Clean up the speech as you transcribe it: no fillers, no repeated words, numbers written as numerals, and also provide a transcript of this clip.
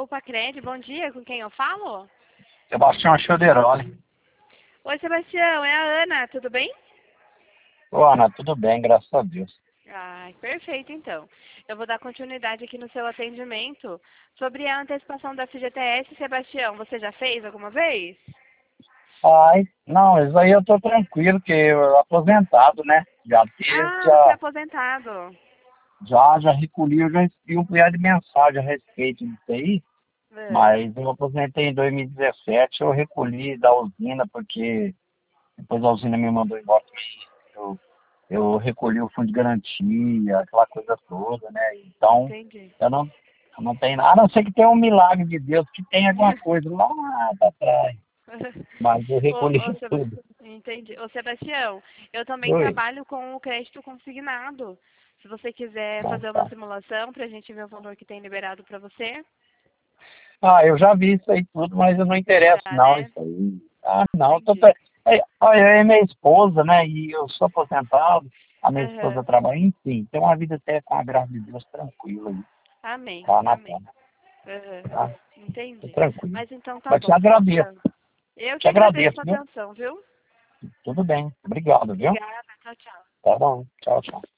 Grupo Acred, bom dia, com quem eu falo? Sebastião Choderoli. Oi, Sebastião, é a Ana, tudo bem? Ô, Ana, tudo bem, graças a Deus. Ai, perfeito, então. Eu vou dar continuidade aqui no seu atendimento sobre a antecipação da FGTS. Sebastião, você já fez alguma vez? Ai, não, isso aí eu tô tranquilo, que eu aposentado, né? Já fiz, Ah, você é aposentado. já recolhi, eu já recebi um punhado de mensagem a respeito disso aí, É, mas eu aposentei em 2017, eu recolhi da usina, porque depois a usina me mandou embora, eu, eu recolhi o fundo de garantia, aquela coisa toda, né? Então, entendi. eu não, eu não tenho nada, a não ser que tenha um milagre de Deus, que tem alguma coisa lá atrás. Mas eu recolhi tudo. Entendi. Ô, Sebastião, eu também Oi. trabalho com o crédito consignado. Se você quiser Ah, fazer uma tá. simulação para a gente ver o valor que tem liberado para você. Ah, eu já vi isso aí tudo, mas eu não interesso Já, não, né? isso aí. Ah, não, Entendi. olha, eu e minha esposa, né, e eu sou aposentado, a minha esposa Aham. trabalha, enfim, tem uma vida até com a graça de Deus tranquila aí, Amém, tá na amém. terra, Aham. tá? Tô Entendi. tranquilo. Mas então tá Mas te bom, agradeço, Sebastião. Eu te que agradeço agradeço, a viu? atenção, viu? Tudo bem, obrigado, viu? Obrigada. Tchau, tchau. Tá bom, tchau, tchau.